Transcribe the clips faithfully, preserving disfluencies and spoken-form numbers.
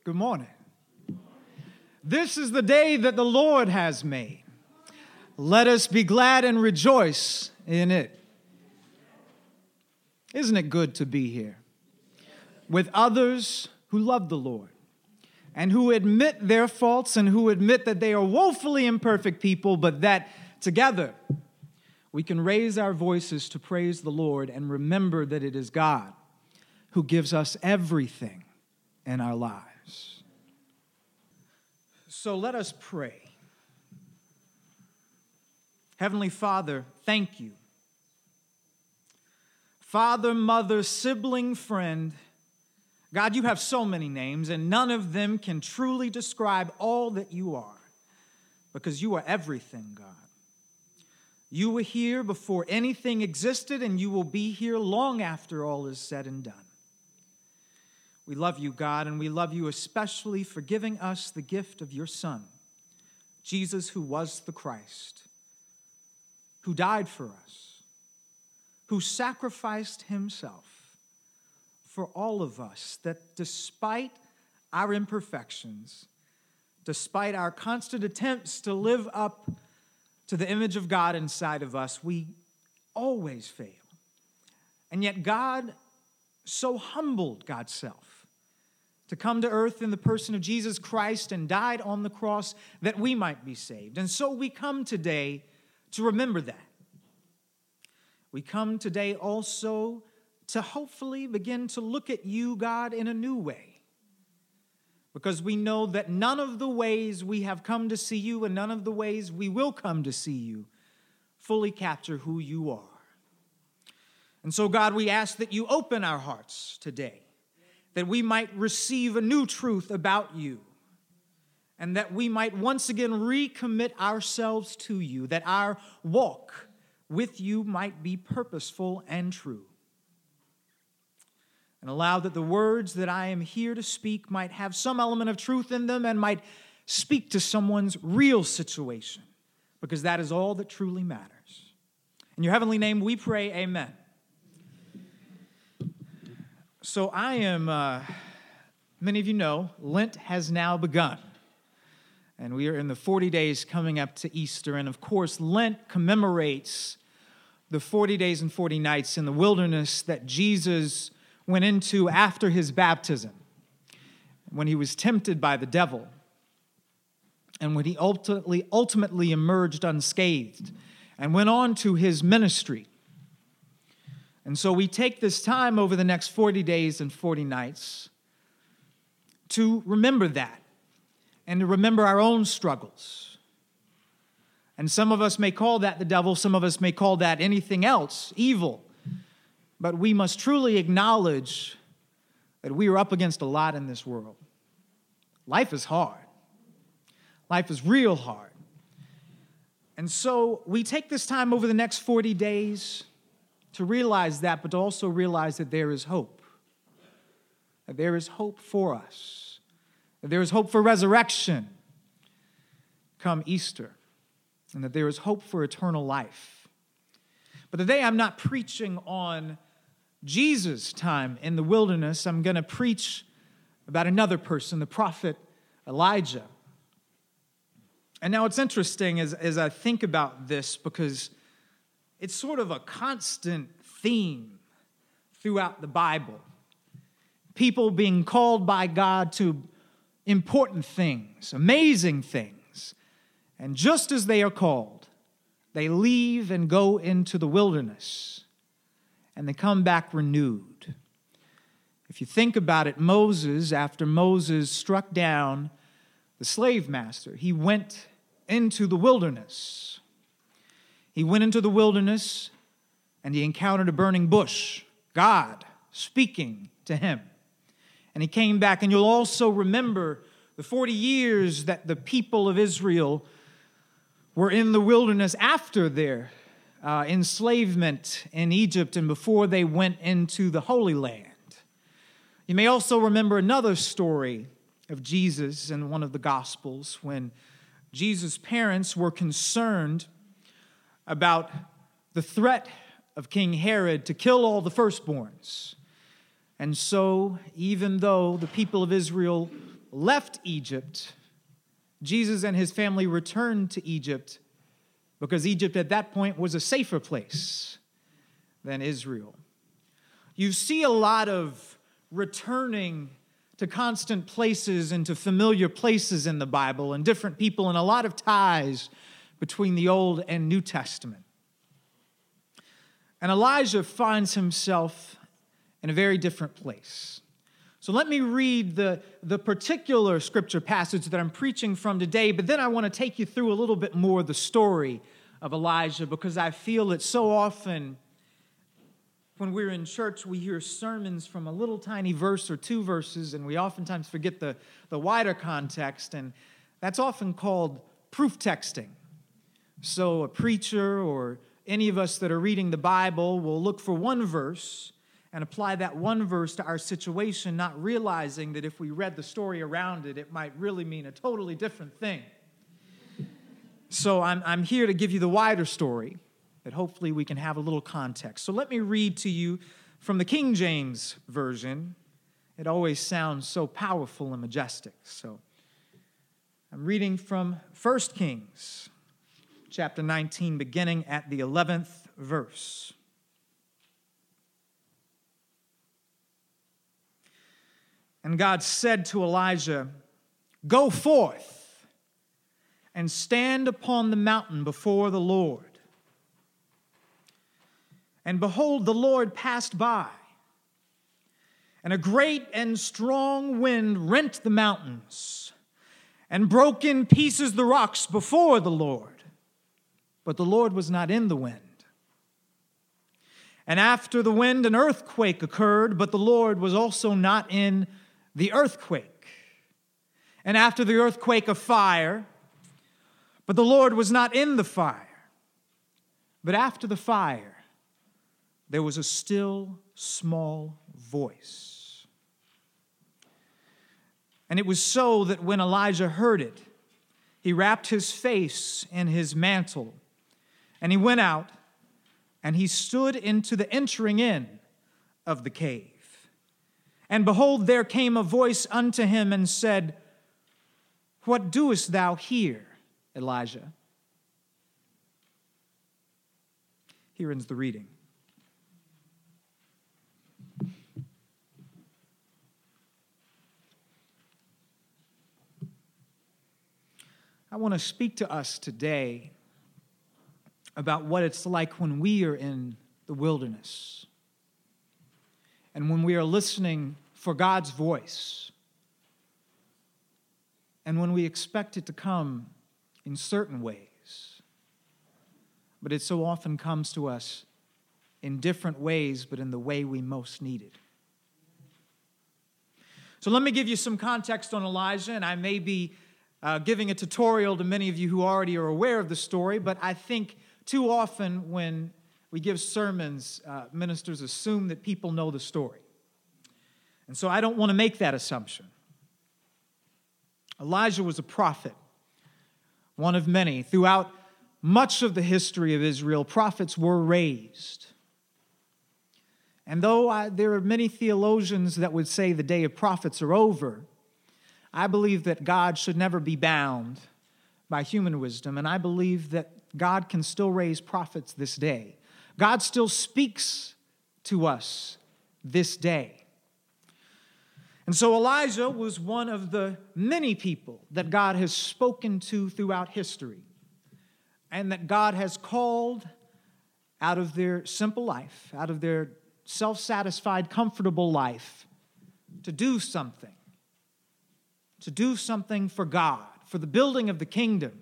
Good morning. This is the day that the Lord has made. Let us be glad and rejoice in it. Isn't it good to be here with others who love the Lord and who admit their faults and who admit that they are woefully imperfect people, but that together we can raise our voices to praise the Lord and remember that it is God who gives us everything in our lives. So let us pray. Heavenly Father, thank you. Father, mother, sibling, friend. God, you have so many names, and none of them can truly describe all that you are, because you are everything, God. You were here before anything existed, and you will be here long after all is said and done. We love you, God, and we love you especially for giving us the gift of your Son, Jesus, who was the Christ, who died for us, who sacrificed himself for all of us, that despite our imperfections, despite our constant attempts to live up to the image of God inside of us, we always fail. And yet God so humbled God's self to come to earth in the person of Jesus Christ and died on the cross that we might be saved. And so we come today to remember that. We come today also to hopefully begin to look at you, God, in a new way. Because we know that none of the ways we have come to see you and none of the ways we will come to see you fully capture who you are. And so, God, we ask that you open our hearts today, that we might receive a new truth about you, and that we might once again recommit ourselves to you, that our walk with you might be purposeful and true. And allow that the words that I am here to speak might have some element of truth in them and might speak to someone's real situation, because that is all that truly matters. In your heavenly name we pray, amen. So I am, uh, many of you know, Lent has now begun. And we are in the forty days coming up to Easter. And of course, Lent commemorates the forty days and forty nights in the wilderness that Jesus went into after his baptism, when he was tempted by the devil, and when he ultimately, ultimately emerged unscathed and went on to his ministry. And so we take this time over the next forty days and forty nights to remember that and to remember our own struggles. And some of us may call that the devil, some of us may call that anything else, evil. But we must truly acknowledge that we are up against a lot in this world. Life is hard. Life is real hard. And so we take this time over the next forty days to realize that, but to also realize that there is hope. That there is hope for us. That there is hope for resurrection come Easter. And that there is hope for eternal life. But today I'm not preaching on Jesus' time in the wilderness. I'm going to preach about another person, the prophet Elijah. And now it's interesting as, as I think about this, because it's sort of a constant theme throughout the Bible. People being called by God to important things, amazing things. And just as they are called, they leave and go into the wilderness. And they come back renewed. If you think about it, Moses, after Moses struck down the slave master, he went into the wilderness. He went into the wilderness and he encountered a burning bush, God speaking to him. And he came back, and you'll also remember the forty years that the people of Israel were in the wilderness after their uh, enslavement in Egypt and before they went into the Holy Land. You may also remember another story of Jesus in one of the Gospels when Jesus' parents were concerned about the threat of King Herod to kill all the firstborns. And so, even though the people of Israel left Egypt, Jesus and his family returned to Egypt because Egypt at that point was a safer place than Israel. You see a lot of returning to constant places and to familiar places in the Bible and different people and a lot of ties between the Old and New Testament. And Elijah finds himself in a very different place. So let me read the, the particular scripture passage that I'm preaching from today, but then I want to take you through a little bit more of the story of Elijah, because I feel that so often when we're in church, we hear sermons from a little tiny verse or two verses, and we oftentimes forget the, the wider context, and that's often called proof texting. So a preacher or any of us that are reading the Bible will look for one verse and apply that one verse to our situation, not realizing that if we read the story around it, it might really mean a totally different thing. So I'm, I'm here to give you the wider story, that hopefully we can have a little context. So let me read to you from the King James Version. It always sounds so powerful and majestic. So I'm reading from First Kings, chapter nineteen, beginning at the eleventh verse. And God said to Elijah, "Go forth and stand upon the mountain before the Lord." And behold, the Lord passed by, and a great and strong wind rent the mountains and broke in pieces the rocks before the Lord. But the Lord was not in the wind. And after the wind, an earthquake occurred, but the Lord was also not in the earthquake. And after the earthquake, a fire, but the Lord was not in the fire. But after the fire, there was a still small voice. And it was so that when Elijah heard it, he wrapped his face in his mantle, and he went out, and he stood into the entering in of the cave. And behold, there came a voice unto him and said, "What doest thou here, Elijah?" Here ends the reading. I want to speak to us today about what it's like when we are in the wilderness and when we are listening for God's voice and when we expect it to come in certain ways, but it so often comes to us in different ways, but in the way we most need it. So let me give you some context on Elijah, and I may be Uh, giving a tutorial to many of you who already are aware of the story, but I think too often when we give sermons, uh, ministers assume that people know the story. And so I don't want to make that assumption. Elijah was a prophet, one of many. Throughout much of the history of Israel, prophets were raised. And though I, there are many theologians that would say the day of prophets are over, I believe that God should never be bound by human wisdom, and I believe that God can still raise prophets this day. God still speaks to us this day. And so Elijah was one of the many people that God has spoken to throughout history, and that God has called out of their simple life, out of their self-satisfied, comfortable life, to do something. To do something for God, for the building of the kingdom,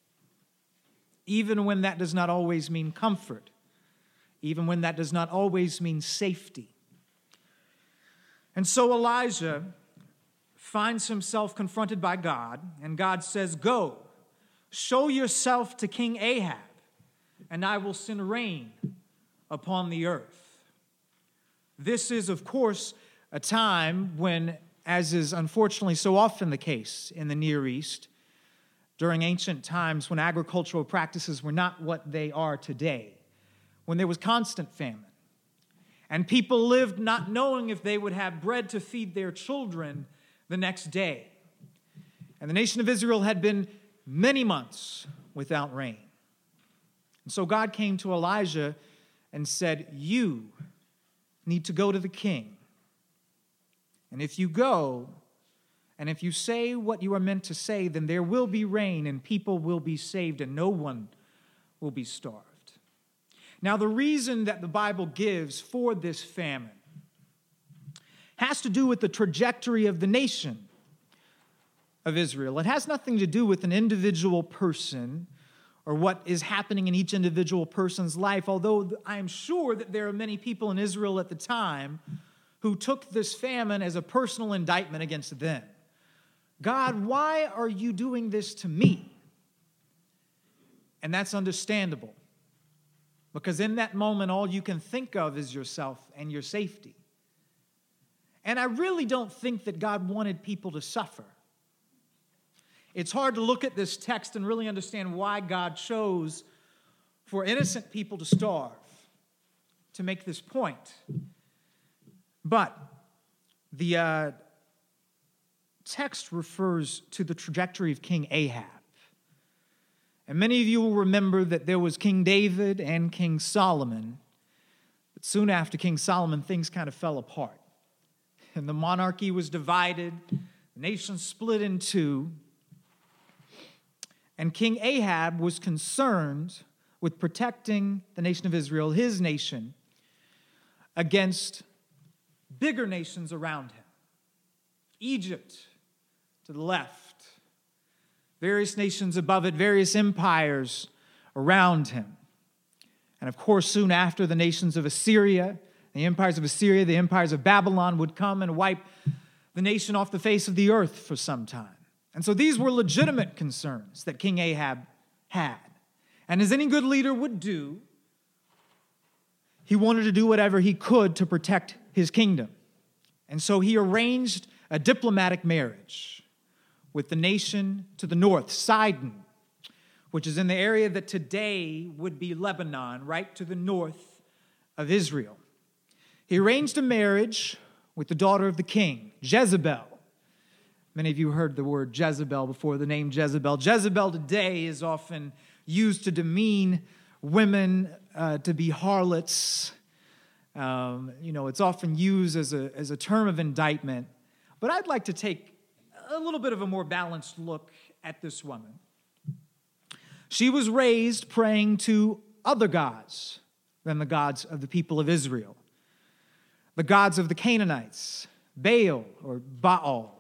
even when that does not always mean comfort, even when that does not always mean safety. And so Elijah finds himself confronted by God, and God says, "Go, show yourself to King Ahab, and I will send rain upon the earth." This is, of course, a time when, as is unfortunately so often the case in the Near East, during ancient times when agricultural practices were not what they are today, when there was constant famine, and people lived not knowing if they would have bread to feed their children the next day. And the nation of Israel had been many months without rain. And so God came to Elijah and said, you need to go to the king. And if you go, and if you say what you are meant to say, then there will be rain, and people will be saved, and no one will be starved. Now, the reason that the Bible gives for this famine has to do with the trajectory of the nation of Israel. It has nothing to do with an individual person or what is happening in each individual person's life, although I am sure that there are many people in Israel at the time who took this famine as a personal indictment against them. God, why are you doing this to me? And that's understandable, because in that moment, all you can think of is yourself and your safety. And I really don't think that God wanted people to suffer. It's hard to look at this text and really understand why God chose for innocent people to starve to make this point. But the uh, text refers to the trajectory of King Ahab. And many of you will remember that there was King David and King Solomon. But soon after King Solomon, things kind of fell apart. And the monarchy was divided. The nation split in two. And King Ahab was concerned with protecting the nation of Israel, his nation, against bigger nations around him. Egypt to the left, various nations above it, various empires around him. And of course, soon after, the nations of Assyria, the empires of Assyria, the empires of Babylon would come and wipe the nation off the face of the earth for some time. And so these were legitimate concerns that King Ahab had. And as any good leader would do, he wanted to do whatever he could to protect his kingdom. And so he arranged a diplomatic marriage with the nation to the north, Sidon, which is in the area that today would be Lebanon, right to the north of Israel. He arranged a marriage with the daughter of the king, Jezebel. Many of you heard the word Jezebel before, the name Jezebel. Jezebel today is often used to demean women, uh, to be harlots. Um, you know, it's often used as a, as a term of indictment. But I'd like to take a little bit of a more balanced look at this woman. She was raised praying to other gods than the gods of the people of Israel. The gods of the Canaanites, Baal or Baal,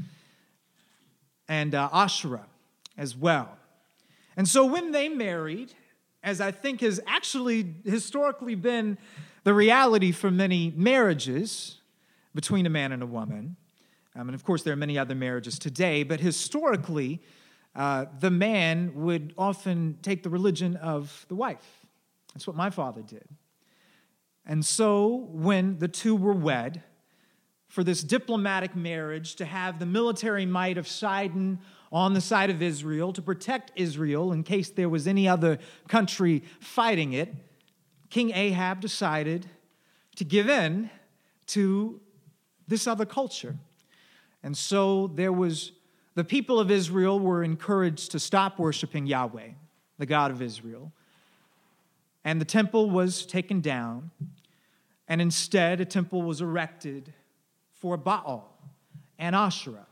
and uh, Asherah as well. And so when they married, as I think has actually historically been the reality for many marriages between a man and a woman, um, and of course there are many other marriages today, but historically, uh, the man would often take the religion of the wife. That's what my father did. And so when the two were wed, for this diplomatic marriage to have the military might of Sidon on the side of Israel to protect Israel in case there was any other country fighting it, King Ahab decided to give in to this other culture. And so there was, the people of Israel were encouraged to stop worshiping Yahweh, the God of Israel. And the temple was taken down, and instead a temple was erected for Baal and Asherah.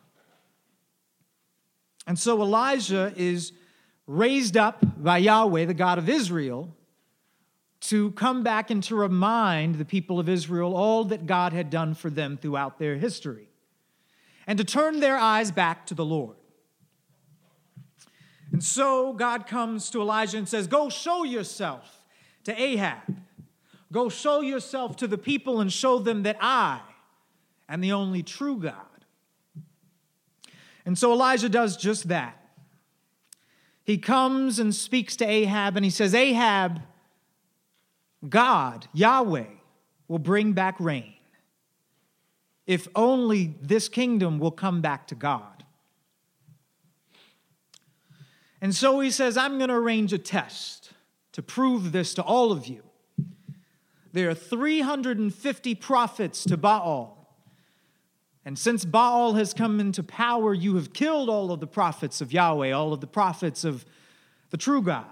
And so Elijah is raised up by Yahweh, the God of Israel, to come back and to remind the people of Israel all that God had done for them throughout their history, and to turn their eyes back to the Lord. And so God comes to Elijah and says, go show yourself to Ahab. Go show yourself to the people and show them that I and the only true God. And so Elijah does just that. He comes and speaks to Ahab, and he says, Ahab, God, Yahweh, will bring back rain if only this kingdom will come back to God. And so he says, I'm going to arrange a test to prove this to all of you. There are three hundred fifty prophets to Baal. And since Baal has come into power, you have killed all of the prophets of Yahweh, all of the prophets of the true God.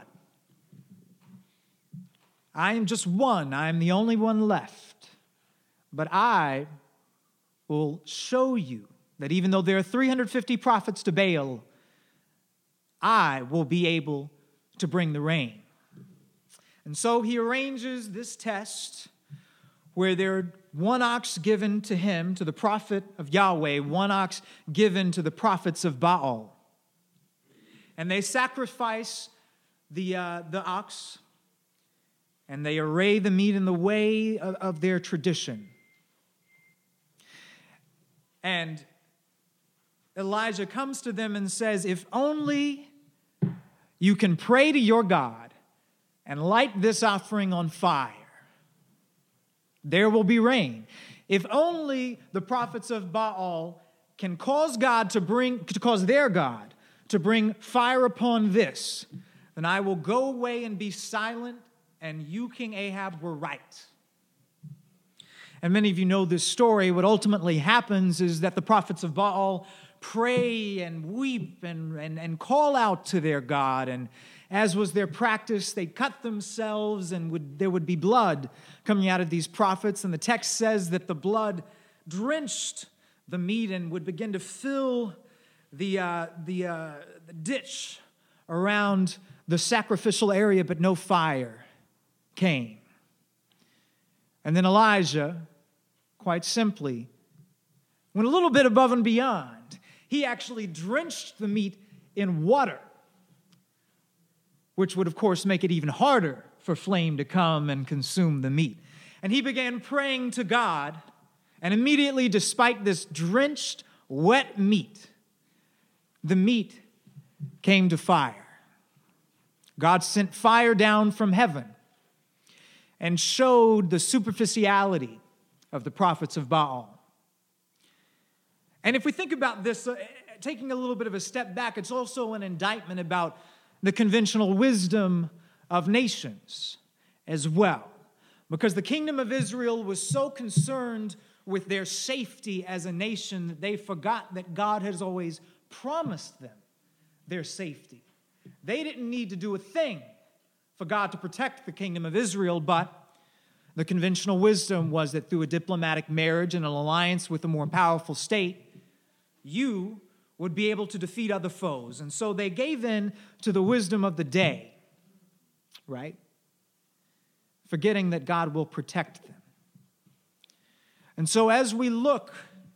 I am just one. I am the only one left. But I will show you that even though there are three hundred fifty prophets to Baal, I will be able to bring the rain. And so he arranges this test where there are one ox given to him, to the prophet of Yahweh, one ox given to the prophets of Baal. And they sacrifice the, uh, the ox, and they array the meat in the way of, of their tradition. And Elijah comes to them and says, if only you can pray to your God and light this offering on fire, there will be rain. If only the prophets of Baal can cause God to bring, to cause their God to bring fire upon this, then I will go away and be silent, and you, King Ahab, were right. And many of you know this story. What ultimately happens is that the prophets of Baal pray and weep and, and, and call out to their God. And as was their practice, they cut themselves, and would, there would be blood coming out of these prophets. And the text says that the blood drenched the meat and would begin to fill the, uh, the, uh, the ditch around the sacrificial area, but no fire came. And then Elijah, quite simply, went a little bit above and beyond. He actually drenched the meat in water, which would, of course, make it even harder for flame to come and consume the meat. And he began praying to God, and immediately, despite this drenched, wet meat, the meat came to fire. God sent fire down from heaven and showed the superficiality of the prophets of Baal. And if we think about this, uh, taking a little bit of a step back, it's also an indictment about the conventional wisdom of nations as well. Because the kingdom of Israel was so concerned with their safety as a nation that they forgot that God has always promised them their safety. They didn't need to do a thing for God to protect the kingdom of Israel, but the conventional wisdom was that through a diplomatic marriage and an alliance with a more powerful state, you would be able to defeat other foes. And so they gave in to the wisdom of the day, right? Forgetting that God will protect them. And so as we look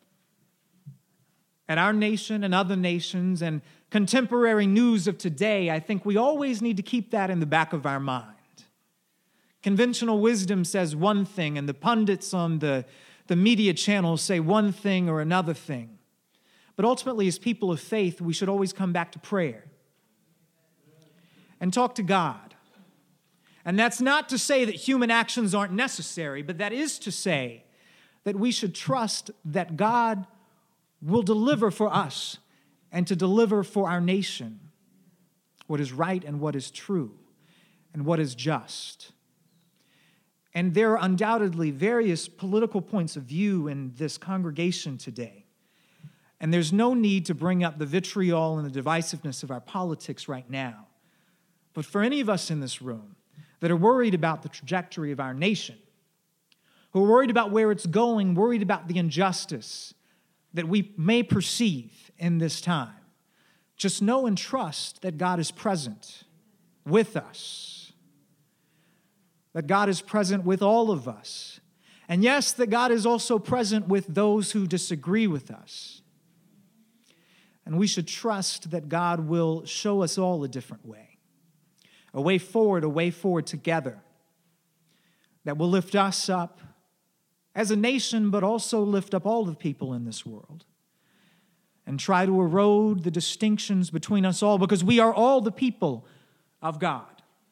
at our nation and other nations and contemporary news of today, I think we always need to keep that in the back of our mind. Conventional wisdom says one thing, and the pundits on the, the media channels say one thing or another thing. But ultimately, as people of faith, we should always come back to prayer and talk to God. And that's not to say that human actions aren't necessary, but that is to say that we should trust that God will deliver for us and to deliver for our nation what is right and what is true and what is just. And there are undoubtedly various political points of view in this congregation today. And there's no need to bring up the vitriol and the divisiveness of our politics right now. But for any of us in this room that are worried about the trajectory of our nation, who are worried about where it's going, worried about the injustice that we may perceive in this time, just know and trust that God is present with us, that God is present with all of us, and yes, that God is also present with those who disagree with us. And we should trust that God will show us all a different way, a way forward, a way forward together that will lift us up as a nation, but also lift up all the people in this world and try to erode the distinctions between us all, because we are all the people of God.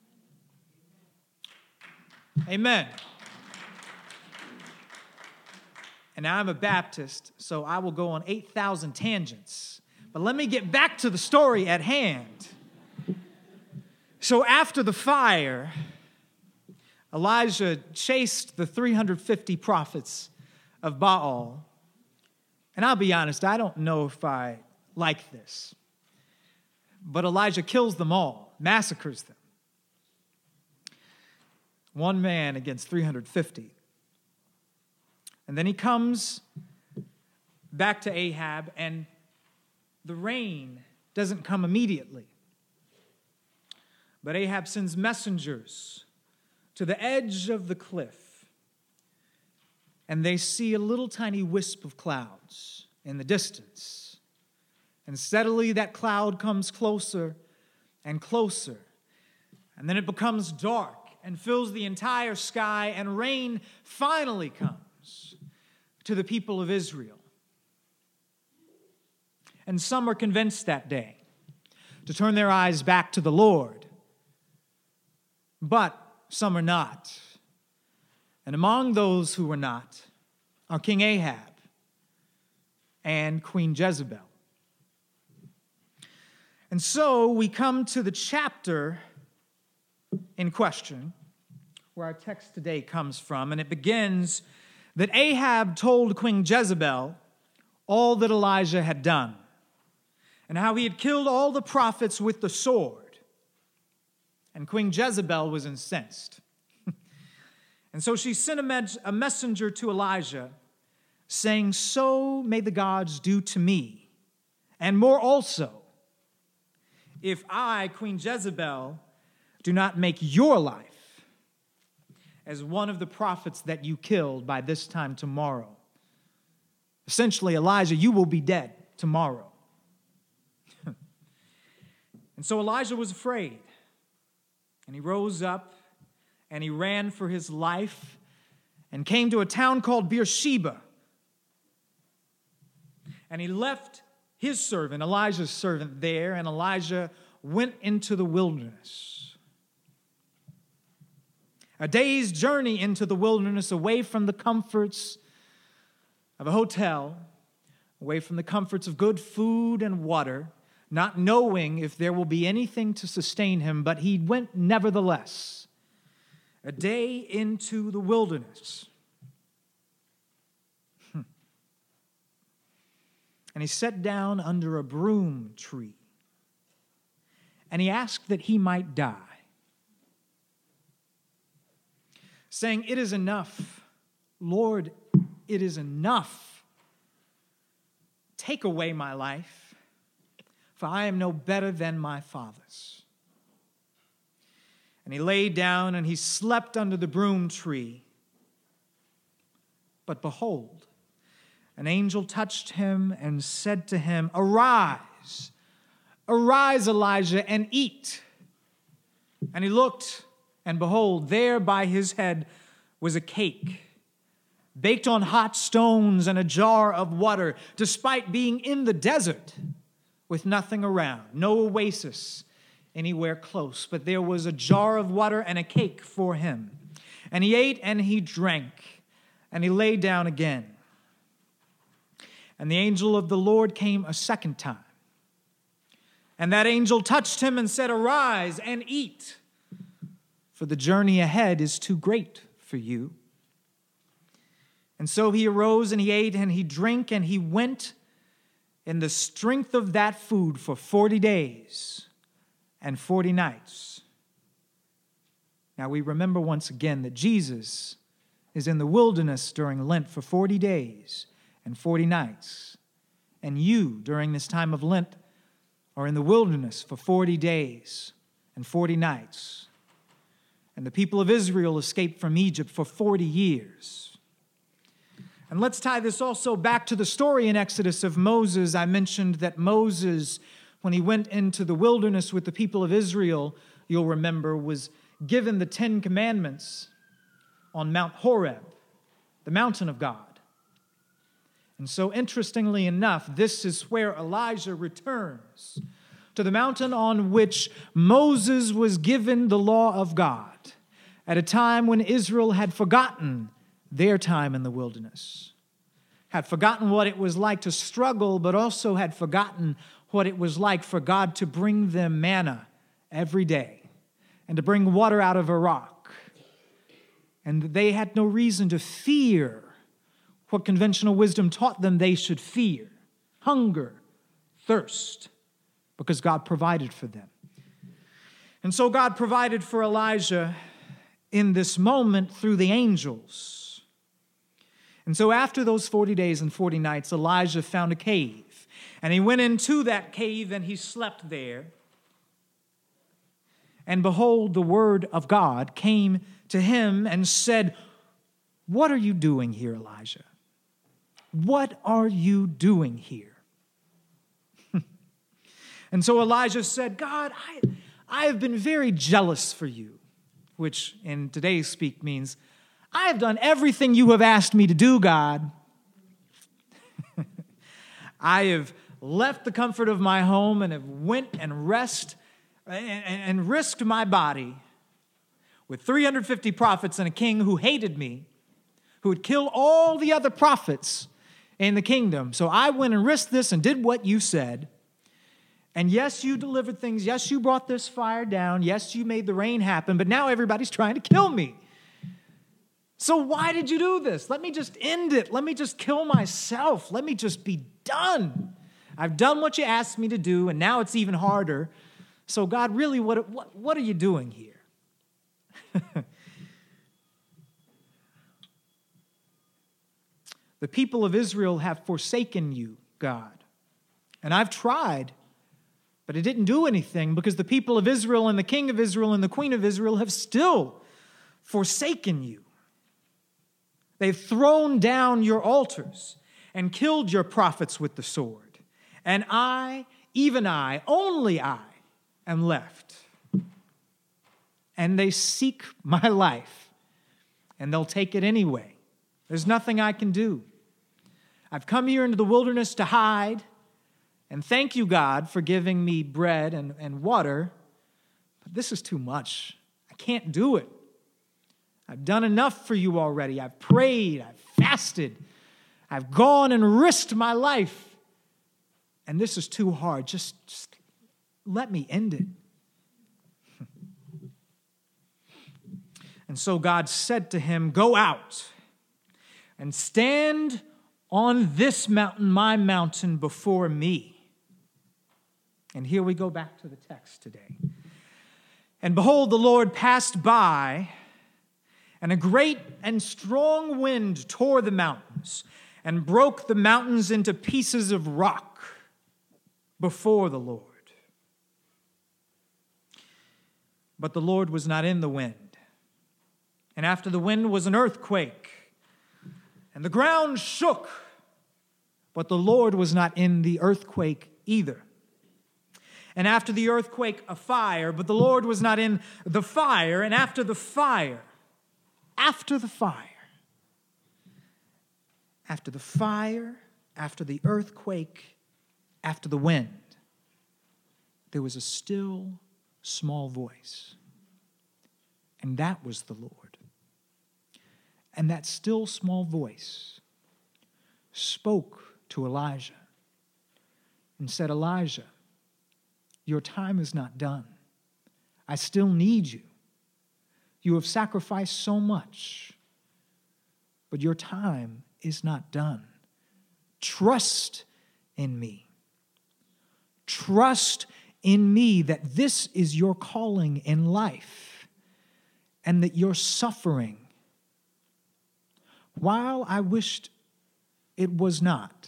Amen. And I'm a Baptist, so I will go on eight thousand tangents. But let me get back to the story at hand. So after the fire, Elijah chased the three hundred fifty prophets of Baal And I'll be honest, I don't know if I like this. But Elijah kills them all, massacres them. One man against three hundred fifty. And then he comes back to Ahab, and the rain doesn't come immediately. But Ahab sends messengers to the edge of the cliff, and they see a little tiny wisp of clouds in the distance. And steadily that cloud comes closer and closer. And then it becomes dark and fills the entire sky, and rain finally comes to the people of Israel. And some are convinced that day to turn their eyes back to the Lord. But some are not. And among those who were not are King Ahab and Queen Jezebel. And so we come to the chapter in question, where our text today comes from, and it begins that Ahab told Queen Jezebel all that Elijah had done, and how he had killed all the prophets with the sword. And Queen Jezebel was incensed. And so she sent a, med- a messenger to Elijah, saying, "So may the gods do to me, and more also, if I, Queen Jezebel, do not make your life as one of the prophets that you killed by this time tomorrow." Essentially, Elijah, you will be dead tomorrow. And so Elijah was afraid, and he rose up, and he ran for his life, and came to a town called Beersheba. And he left his servant, Elijah's servant, there, and Elijah went into the wilderness. A day's journey into the wilderness, away from the comforts of a hotel, away from the comforts of good food and water, not knowing if there will be anything to sustain him, but he went nevertheless. A day into the wilderness. Hmm. And he sat down under a broom tree, and he asked that he might die, saying, "It is enough, Lord, it is enough. Take away my life, for I am no better than my fathers." And he lay down and he slept under the broom tree. But behold, an angel touched him and said to him, "Arise, arise, Elijah, and eat." And he looked, and behold, there by his head was a cake, baked on hot stones, and a jar of water, despite being in the desert with nothing around, no oasis anywhere close. But there was a jar of water and a cake for him. And he ate and he drank, and he lay down again. And the angel of the Lord came a second time. And that angel touched him and said, "Arise and eat, for the journey ahead is too great for you." And so he arose and he ate and he drank, and he went in the strength of that food for forty days and forty nights. Now we remember once again that Jesus is in the wilderness during Lent for forty days and forty nights. And you, during this time of Lent, are in the wilderness for forty days and forty nights. And the people of Israel escaped from Egypt for forty years. And let's tie this also back to the story in Exodus of Moses. I mentioned that Moses, when he went into the wilderness with the people of Israel, you'll remember, was given the Ten Commandments on Mount Horeb, the mountain of God. And so, interestingly enough, this is where Elijah returns to the mountain on which Moses was given the law of God at a time when Israel had forgotten their time in the wilderness, had forgotten what it was like to struggle, but also had forgotten what it was like for God to bring them manna every day and to bring water out of a rock. And they had no reason to fear what conventional wisdom taught them they should fear: hunger, thirst, because God provided for them. And so God provided for Elijah in this moment through the angels. And so after those forty days and forty nights, Elijah found a cave. And he went into that cave and he slept there. And behold, the word of God came to him and said, "What are you doing here, Elijah? What are you doing here?" And so Elijah said, "God, I, I have been very jealous for you," which in today's speak means, "I have done everything you have asked me to do, God. I have left the comfort of my home and have went and rest and, and, and risked my body with three hundred fifty prophets and a king who hated me, who would kill all the other prophets in the kingdom. So I went and risked this and did what you said. And yes, you delivered things. Yes, you brought this fire down. Yes, you made the rain happen. But now everybody's trying to kill me. So why did you do this? Let me just end it. Let me just kill myself. Let me just be done. I've done what you asked me to do, and now it's even harder. So God, really, what, what, what are you doing here?" "The people of Israel have forsaken you, God. And I've tried, but it didn't do anything, because the people of Israel and the king of Israel and the queen of Israel have still forsaken you. They've thrown down your altars and killed your prophets with the sword. And I, even I, only I, am left. And they seek my life, and they'll take it anyway. There's nothing I can do. I've come here into the wilderness to hide, and thank you, God, for giving me bread and, and water, but this is too much. I can't do it. I've done enough for you already. I've prayed, I've fasted, I've gone and risked my life, and this is too hard. Just, just let me end it." And so God said to him, "Go out and stand on this mountain, my mountain, before me." And here we go back to the text today. "And behold, the Lord passed by, and a great and strong wind tore the mountains and broke the mountains into pieces of rock before the Lord. But the Lord was not in the wind. And after the wind was an earthquake, and the ground shook, but the Lord was not in the earthquake either. And after the earthquake, a fire, but the Lord was not in the fire. And after the fire, after the fire, after the fire, after the earthquake, after the wind, there was a still small voice. And that was the Lord. And that still small voice spoke to Elijah and said, "Elijah, your time is not done. I still need you. You have sacrificed so much, but your time is not done. Trust in me. Trust in me that this is your calling in life, and that your suffering, while I wished it was not,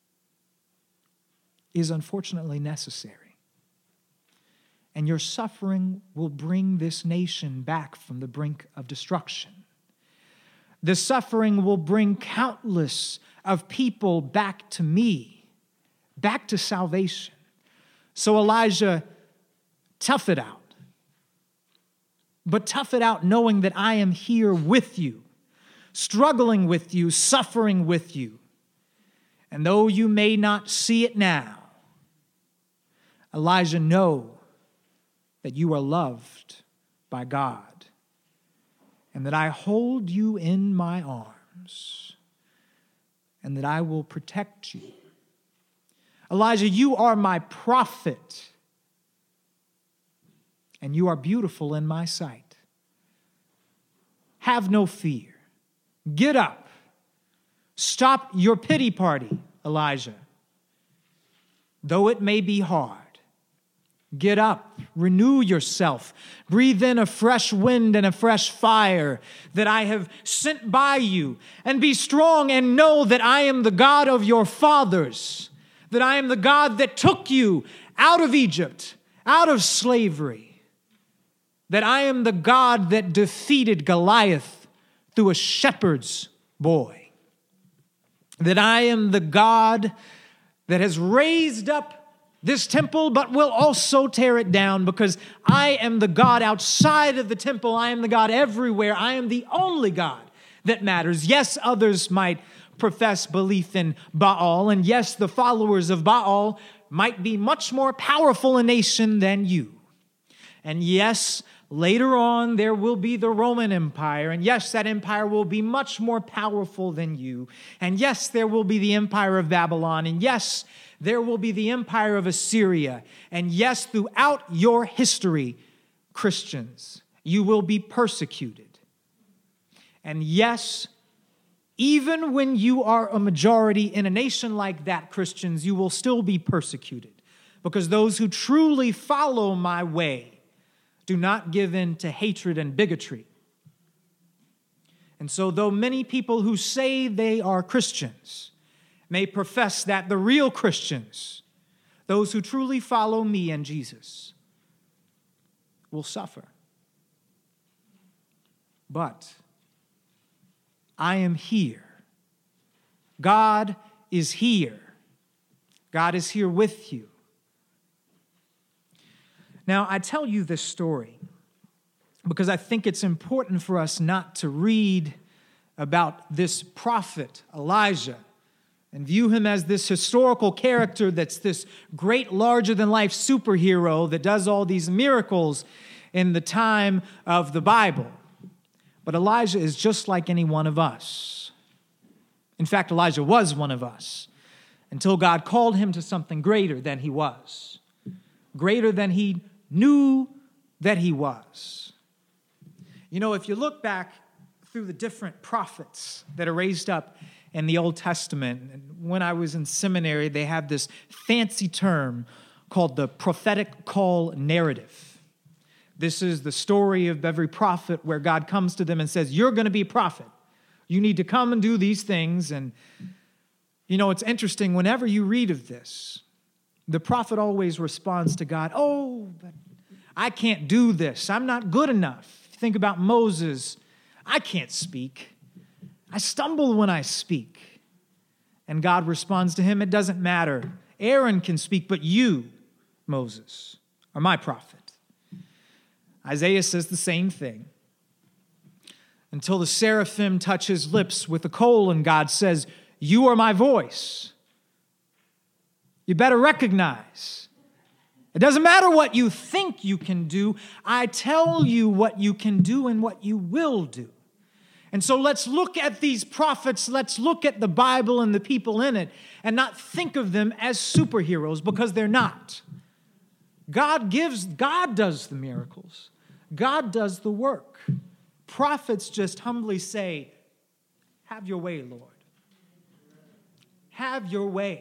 is unfortunately necessary. And your suffering will bring this nation back from the brink of destruction. The suffering will bring countless of people back to me, back to salvation. So Elijah, tough it out. But tough it out knowing that I am here with you, struggling with you, suffering with you. And though you may not see it now, Elijah, know that you are loved by God, and that I hold you in my arms, and that I will protect you. Elijah, you are my prophet, and you are beautiful in my sight. Have no fear. Get up, Stop your pity party, Elijah. Though it may be hard, get up, renew yourself, breathe in a fresh wind and a fresh fire that I have sent by you, and be strong and know that I am the God of your fathers, that I am the God that took you out of Egypt, out of slavery, that I am the God that defeated Goliath through a shepherd's boy, that I am the God that has raised up this temple, but will also tear it down, because I am the God outside of the temple. I am the God everywhere. I am the only God that matters. Yes, others might profess belief in Baal, and yes, the followers of Baal might be much more powerful a nation than you. And yes, later on, there will be the Roman Empire. And yes, that empire will be much more powerful than you. And yes, there will be the empire of Babylon. And yes, there will be the empire of Assyria. And yes, throughout your history, Christians, you will be persecuted. And yes, even when you are a majority in a nation like that, Christians, you will still be persecuted. Because those who truly follow my way do not give in to hatred and bigotry. And so though many people who say they are Christians may profess that the real Christians, those who truly follow me and Jesus, will suffer. But I am here. God is here. God is here with you. Now, I tell you this story because I think it's important for us not to read about this prophet, Elijah, and view him as this historical character that's this great, larger-than-life superhero that does all these miracles in the time of the Bible. But Elijah is just like any one of us. In fact, Elijah was one of us until God called him to something greater than he was, greater than he knew that he was. You know, if you look back through the different prophets that are raised up in the Old Testament, and when I was in seminary, they have this fancy term called the prophetic call narrative. This is the story of every prophet where God comes to them and says, you're going to be a prophet. You need to come and do these things. And, you know, it's interesting, whenever you read of this, the prophet always responds to God, oh, but I can't do this. I'm not good enough. Think about Moses. I can't speak. I stumble when I speak. And God responds to him, it doesn't matter. Aaron can speak, but you, Moses, are my prophet. Isaiah says the same thing. Until the seraphim touch his lips with a coal, and God says, you are my voice. You better recognize. It doesn't matter what you think you can do. I tell you what you can do and what you will do. And so let's look at these prophets, let's look at the Bible and the people in it, and not think of them as superheroes, because they're not. God gives, God does the miracles. God does the work. Prophets just humbly say, have your way, Lord. Have your way.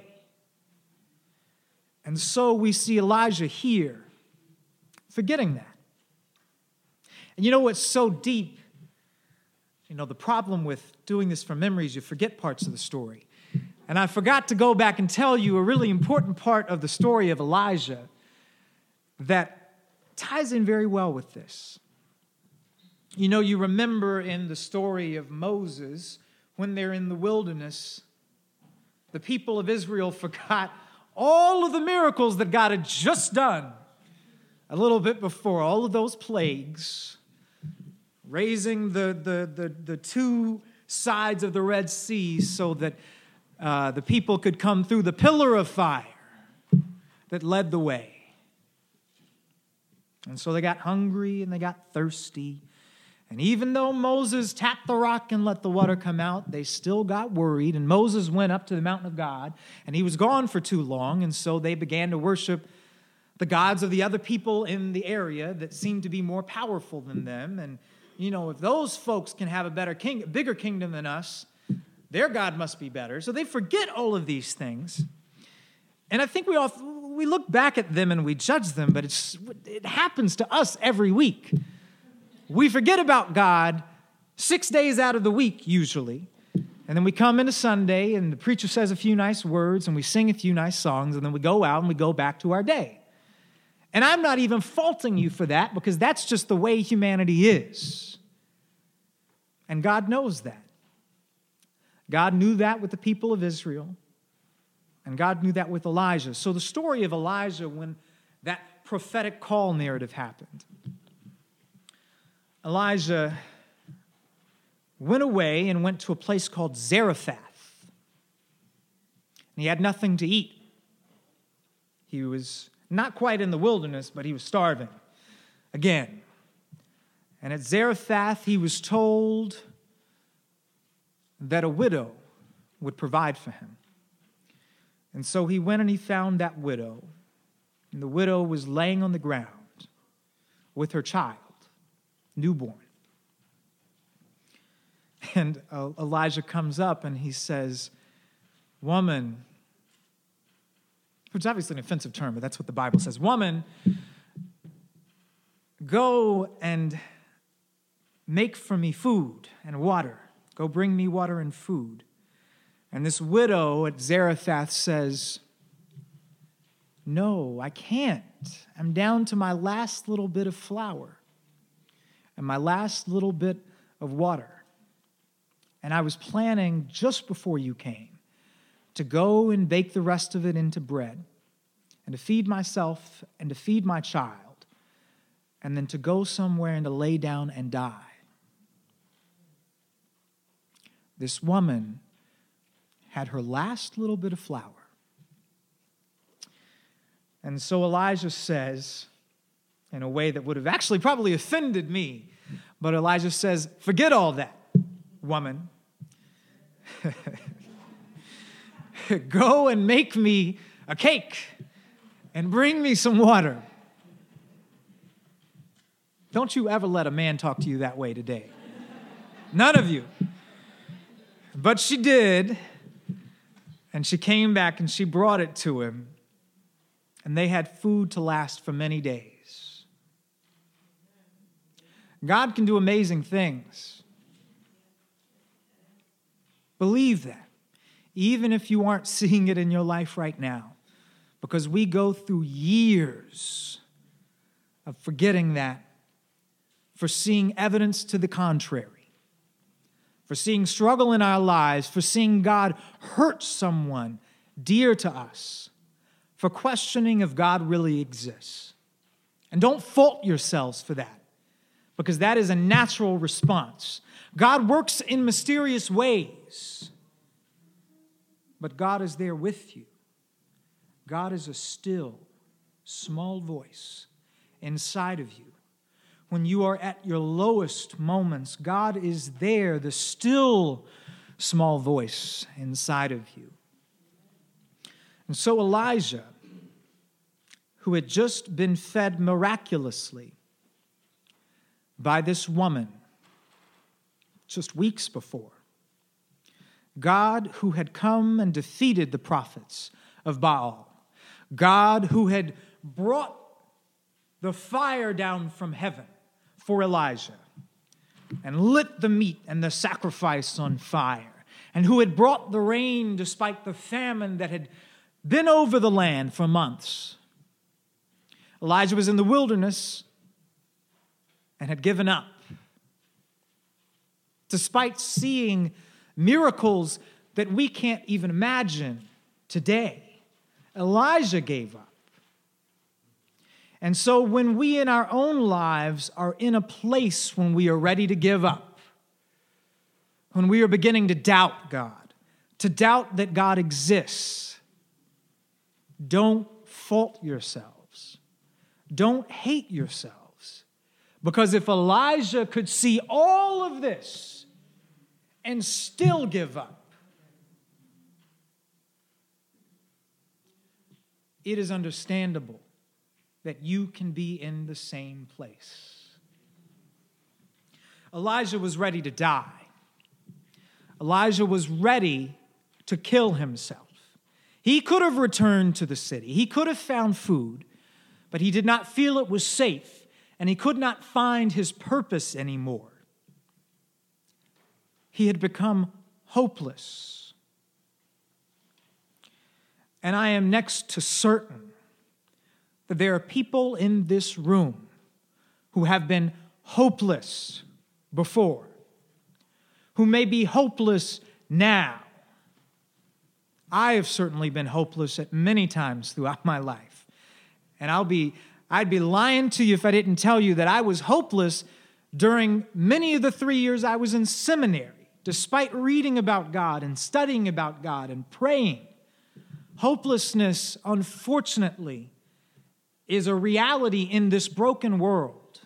And so we see Elijah here, forgetting that. And you know what's so deep? You know, the problem with doing this from memory is you forget parts of the story. And I forgot to go back and tell you a really important part of the story of Elijah that ties in very well with this. You know, you remember in the story of Moses, when they're in the wilderness, the people of Israel forgot all of the miracles that God had just done a little bit before, all of those plagues, raising the, the, the, the two sides of the Red Sea so that uh, the people could come through, the pillar of fire that led the way. And so they got hungry and they got thirsty. And even though Moses tapped the rock and let the water come out, they still got worried. And Moses went up to the mountain of God, and he was gone for too long. And so they began to worship the gods of the other people in the area that seemed to be more powerful than them. And, you know, if those folks can have a better king, bigger kingdom than us, Their God must be better. So they forget all of these things. And I think we all we look back at them and we judge them, but it's it happens to us every week. We forget about God six days out of the week, usually. And then we come into Sunday, and the preacher says a few nice words, and we sing a few nice songs, and then we go out and we go back to our day. And I'm not even faulting you for that, because that's just the way humanity is. And God knows that. God knew that with the people of Israel, and God knew that with Elijah. So the story of Elijah, when that prophetic call narrative happened, Elijah went away and went to a place called Zarephath. And he had nothing to eat. He was not quite in the wilderness, but he was starving again. And at Zarephath, he was told that a widow would provide for him. And so he went and he found that widow. And the widow was laying on the ground with her child, newborn. And uh, Elijah comes up and he says, "Woman," which is obviously an offensive term, but that's what the Bible says. "Woman, go and make for me food and water. Go bring me water and food." And this widow at Zarephath says, "No, I can't. I'm down to my last little bit of flour and my last little bit of water. And I was planning just before you came to go and bake the rest of it into bread and to feed myself and to feed my child and then to go somewhere and to lay down and die." This woman had her last little bit of flour. And so Elijah says, in a way that would have actually probably offended me, but Elijah says, "Forget all that, woman. Go and make me a cake and bring me some water." Don't you ever let a man talk to you that way today. None of you. But she did, and she came back and she brought it to him, and they had food to last for many days. God can do amazing things. Believe that, even if you aren't seeing it in your life right now, because we go through years of forgetting that, for seeing evidence to the contrary, for seeing struggle in our lives, for seeing God hurt someone dear to us, for questioning if God really exists. And don't fault yourselves for that, because that is a natural response. God works in mysterious ways, but God is there with you. God is a still, small voice inside of you. When you are at your lowest moments, God is there, the still, small voice inside of you. And so Elijah, who had just been fed miraculously by this woman just weeks before, God who had come and defeated the prophets of Baal, God who had brought the fire down from heaven for Elijah and lit the meat and the sacrifice on fire, and who had brought the rain despite the famine that had been over the land for months. Elijah was in the wilderness and had given up. Despite seeing miracles that we can't even imagine today, Elijah gave up. And so when we in our own lives are in a place when we are ready to give up, when we are beginning to doubt God, to doubt that God exists, don't fault yourselves. Don't hate yourselves. Because if Elijah could see all of this and still give up, it is understandable that you can be in the same place. Elijah was ready to die. Elijah was ready to kill himself. He could have returned to the city. He could have found food, but he did not feel it was safe, and he could not find his purpose anymore. He had become hopeless. And I am next to certain that there are people in this room who have been hopeless before, who may be hopeless now. I have certainly been hopeless at many times throughout my life. And I'll be, I'd be lying to you if I didn't tell you that I was hopeless during many of the three years I was in seminary, despite reading about God and studying about God and praying. Hopelessness, unfortunately, is a reality in this broken world.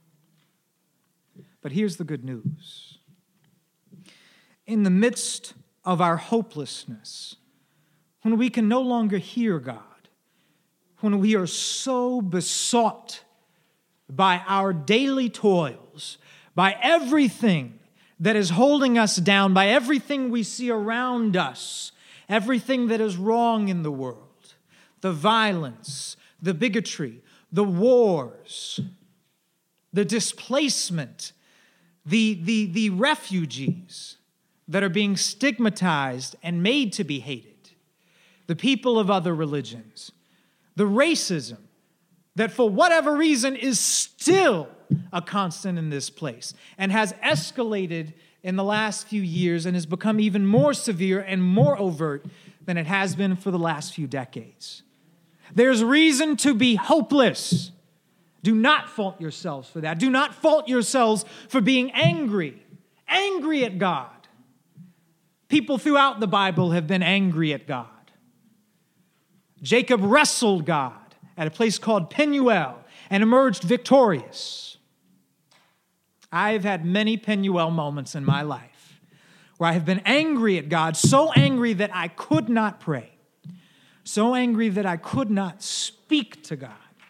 But here's the good news. In the midst of our hopelessness, when we can no longer hear God, when we are so besought by our daily toils, by everything that is holding us down, by everything we see around us, everything that is wrong in the world, the violence, the bigotry, the wars, the displacement, the, the, the refugees that are being stigmatized and made to be hated, the people of other religions, the racism that for whatever reason is still a constant in this place and has escalated in the last few years and has become even more severe and more overt than it has been for the last few decades. There's reason to be hopeless. Do not fault yourselves for that. Do not fault yourselves for being angry, angry at God. People throughout the Bible have been angry at God. Jacob wrestled God at a place called Peniel and emerged victorious. I've had many Peniel moments in my life where I have been angry at God, so angry that I could not pray, so angry that I could not speak to God.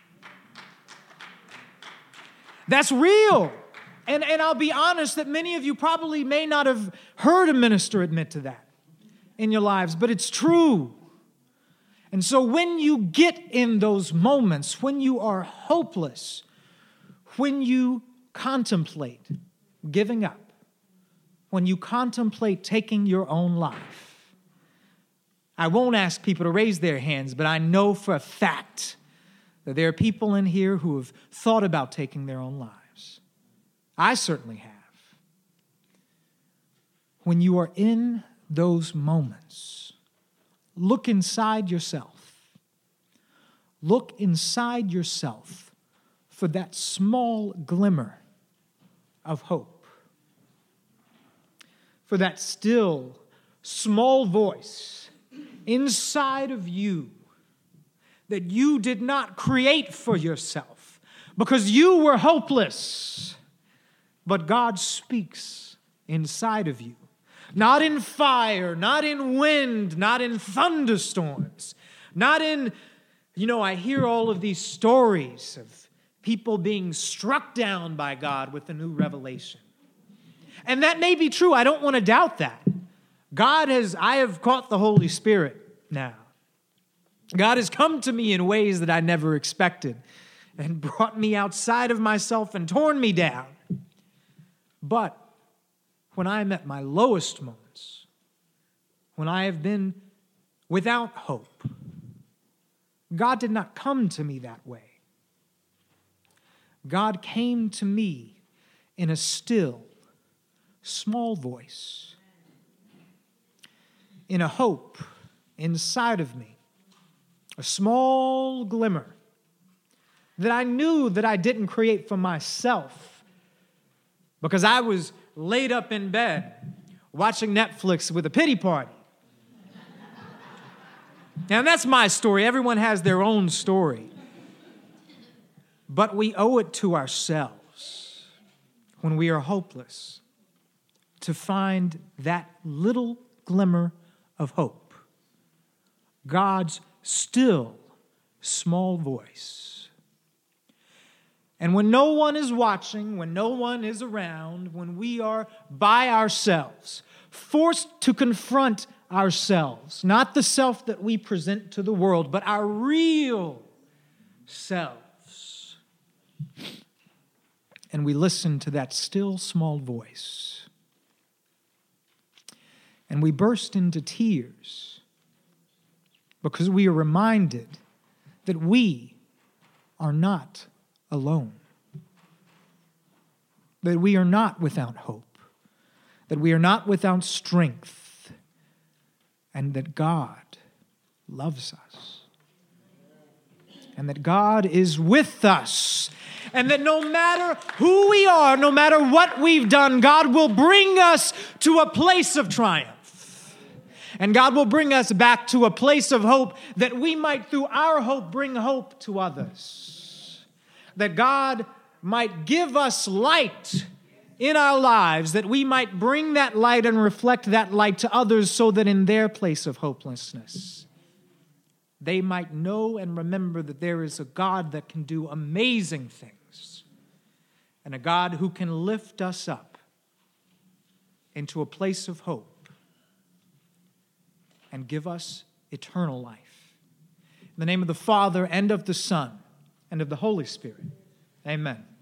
That's real. And, and I'll be honest that many of you probably may not have heard a minister admit to that in your lives, but it's true. And so when you get in those moments, when you are hopeless, when you contemplate giving up, when you contemplate taking your own life, I won't ask people to raise their hands, but I know for a fact that there are people in here who have thought about taking their own lives. I certainly have. When you are in those moments, look inside yourself. Look inside yourself for that small glimmer of hope. For that still, small voice inside of you that you did not create for yourself because you were hopeless. But God speaks inside of you. Not in fire, not in wind, not in thunderstorms, not in, you know, I hear all of these stories of people being struck down by God with a new revelation. And that may be true. I don't want to doubt that. God has, I have caught the Holy Spirit now. God has come to me in ways that I never expected and brought me outside of myself and torn me down. But when I am at my lowest moments, when I have been without hope, God did not come to me that way. God came to me in a still, small voice, in a hope inside of me, a small glimmer that I knew that I didn't create for myself because I was laid up in bed watching Netflix with a pity party. Now, that's my story. Everyone has their own story. But we owe it to ourselves when we are hopeless to find that little glimmer of hope. God's still small voice. And when no one is watching, when no one is around, when we are by ourselves, forced to confront ourselves, not the self that we present to the world, but our real selves. And we listen to that still small voice. And we burst into tears because we are reminded that we are not alone, that we are not without hope, that we are not without strength, and that God loves us, and that God is with us, and that no matter who we are, no matter what we've done, God will bring us to a place of triumph. And God will bring us back to a place of hope that we might, through our hope, bring hope to others. That God might give us light in our lives, that we might bring that light and reflect that light to others so that in their place of hopelessness, they might know and remember that there is a God that can do amazing things and a God who can lift us up into a place of hope and give us eternal life. In the name of the Father, and of the Son, and of the Holy Spirit. Amen.